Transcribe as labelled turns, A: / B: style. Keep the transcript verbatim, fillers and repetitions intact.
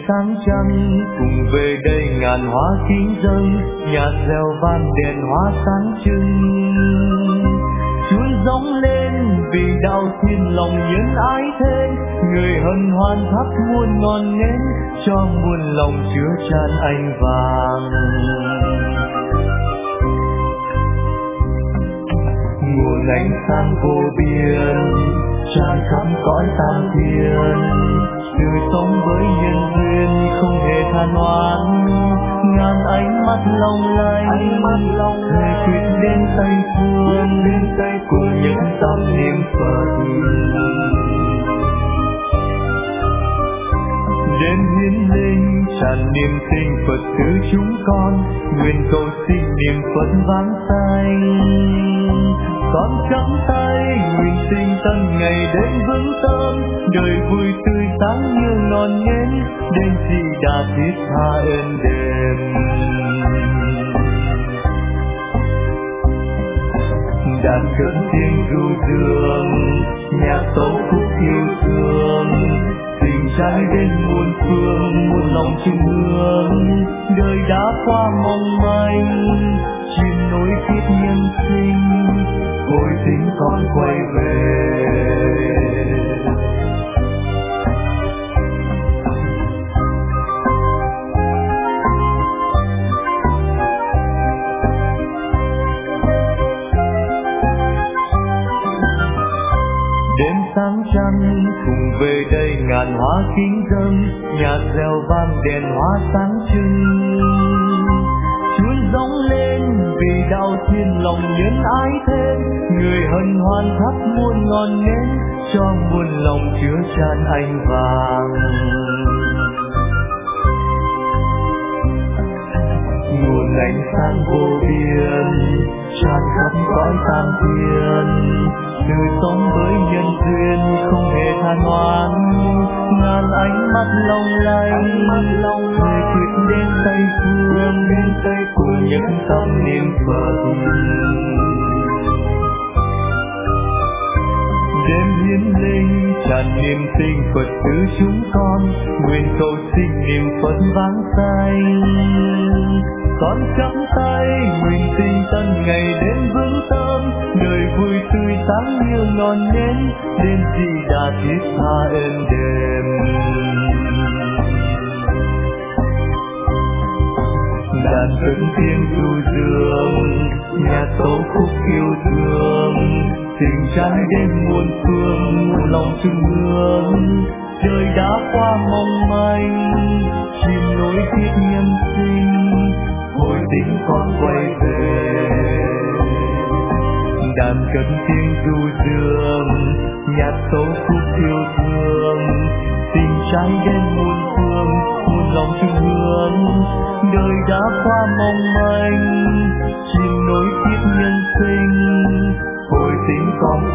A: sáng trăng cùng về đây ngàn hoa kính dâng, nhạc reo vang đèn hoa sáng trưng. Chuông rống lên vì đạo thiên lòng nhân ái thế, người hân hoan thắp muôn ngọn nến cho muôn lòng chứa chan ánh vàng. Nguồn ánh sáng vô biên tràn khắp cõi tam thiên, từ sống với nhân duyên không hề than oán. Ngàn ánh mắt long lanh người quyết đến tay phương của những tâm niệm Phật. Đêm hiến linh tràn niềm tin Phật từ chúng con, nguyện cầu xin niềm Phật vang xanh. Con trắng tay nguyện tinh tân ngày đến vững tâm, đời vui tươi sáng như ngọn nến, đến Di Đà thiết tha ơn đêm. Đàn cất tiếng ru dương, nhạc tấu khúc yêu thương, tình trái đến muôn phương, muôn lòng chung hương. Đời đã qua mong manh, chìm nối kiếp nhân sinh, ôi tính con quay về. Đêm sáng trăng cùng về đây ngàn hoa kính dâng, nhạc reo vang đèn hoa sáng trưng. Chuông rống lên vì đạo thiên lòng nhân ái thế, người hân hoan thắp muôn ngọn nến cho muôn lòng chứa chan ánh vàng. Nguồn ánh sáng vô biên tràn khắp cõi tam thiên, người sống với nhân duyên không hề than oán. Ngàn ánh mắt long lanh người quyết đến tây phương của những tâm niệm Phật. Đêm hiến linh tràn niềm tin Phật từ chúng con, nguyện cầu xin niềm Phật vang xanh. Con chắp tay nguyện tinh tân ngày đến vững tâm, đời vui tươi sáng như ngọn nến, đến Di Đà thiết tha ơn đêm. Đàn cất tiếng ru dương, nhạc tấu khúc yêu thương, tình trái đến muôn phương, muôn lòng chung hương. Đời đã qua mong manh, chìm nối kiếp nhân sinh, ôi tính con quay về. Đàn cất tiếng ru dương, nhạc tấu khúc yêu thương, tình trái đến muôn phương, muôn lòng chung hương. Đời đã qua mong manh, chìm nối kiếp nhân sinh, ôi tính con